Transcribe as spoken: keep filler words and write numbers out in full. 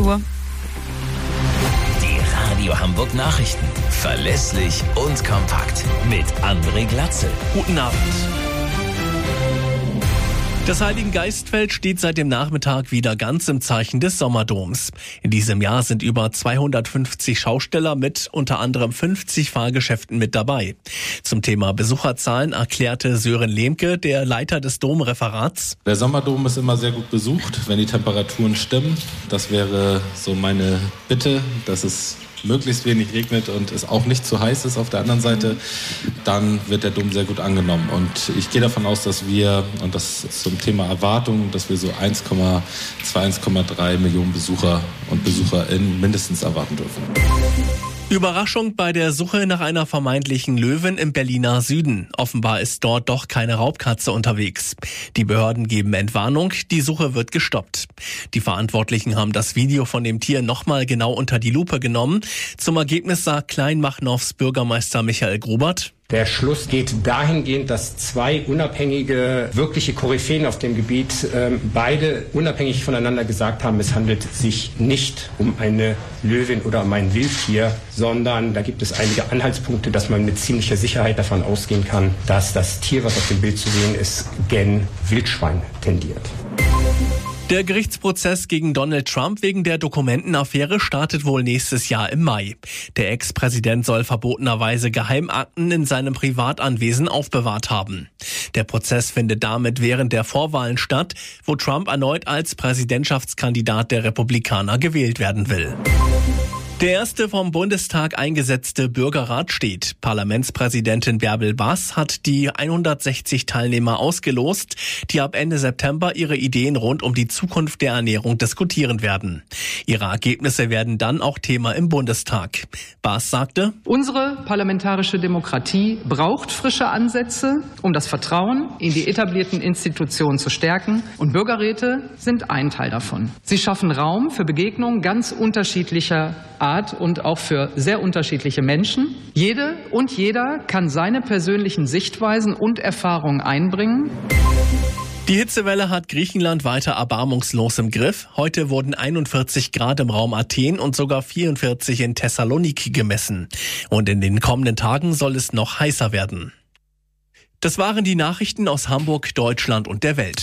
Uhr. Die Radio Hamburg Nachrichten. Verlässlich und kompakt. Mit André Glatzel. Guten Abend. Das Heiligengeistfeld steht seit dem Nachmittag wieder ganz im Zeichen des Sommerdoms. In diesem Jahr sind über zweihundertfünfzig Schausteller mit unter anderem fünfzig Fahrgeschäften mit dabei. Zum Thema Besucherzahlen erklärte Sören Lehmke, der Leiter des Domreferats: Der Sommerdom ist immer sehr gut besucht, wenn die Temperaturen stimmen. Das wäre so meine Bitte, dass es möglichst wenig regnet und es auch nicht zu heiß ist auf der anderen Seite, dann wird der Dom sehr gut angenommen. Und ich gehe davon aus, dass wir, und das zum Thema Erwartungen, dass wir so eins Komma zwei, eins Komma drei Millionen Besucher und BesucherInnen mindestens erwarten dürfen. Überraschung bei der Suche nach einer vermeintlichen Löwin im Berliner Süden. Offenbar ist dort doch keine Raubkatze unterwegs. Die Behörden geben Entwarnung, die Suche wird gestoppt. Die Verantwortlichen haben das Video von dem Tier nochmal genau unter die Lupe genommen. Zum Ergebnis sagt Kleinmachnows Bürgermeister Michael Grubert: Der Schluss geht dahingehend, dass zwei unabhängige, wirkliche Koryphäen auf dem Gebiet äh, beide unabhängig voneinander gesagt haben, es handelt sich nicht um eine Löwin oder um ein Wildtier, sondern da gibt es einige Anhaltspunkte, dass man mit ziemlicher Sicherheit davon ausgehen kann, dass das Tier, was auf dem Bild zu sehen ist, gen Wildschwein tendiert. Der Gerichtsprozess gegen Donald Trump wegen der Dokumentenaffäre startet wohl nächstes Jahr im Mai. Der Ex-Präsident soll verbotenerweise Geheimakten in seinem Privatanwesen aufbewahrt haben. Der Prozess findet damit während der Vorwahlen statt, wo Trump erneut als Präsidentschaftskandidat der Republikaner gewählt werden will. Der erste vom Bundestag eingesetzte Bürgerrat steht. Parlamentspräsidentin Bärbel Baas hat die hundertsechzig Teilnehmer ausgelost, die ab Ende September ihre Ideen rund um die Zukunft der Ernährung diskutieren werden. Ihre Ergebnisse werden dann auch Thema im Bundestag. Baas sagte: Unsere parlamentarische Demokratie braucht frische Ansätze, um das Vertrauen in die etablierten Institutionen zu stärken. Und Bürgerräte sind ein Teil davon. Sie schaffen Raum für Begegnungen ganz unterschiedlicher Art und auch für sehr unterschiedliche Menschen. Jede und jeder kann seine persönlichen Sichtweisen und Erfahrungen einbringen. Die Hitzewelle hat Griechenland weiter erbarmungslos im Griff. Heute wurden einundvierzig Grad im Raum Athen und sogar vierundvierzig in Thessaloniki gemessen. Und in den kommenden Tagen soll es noch heißer werden. Das waren die Nachrichten aus Hamburg, Deutschland und der Welt.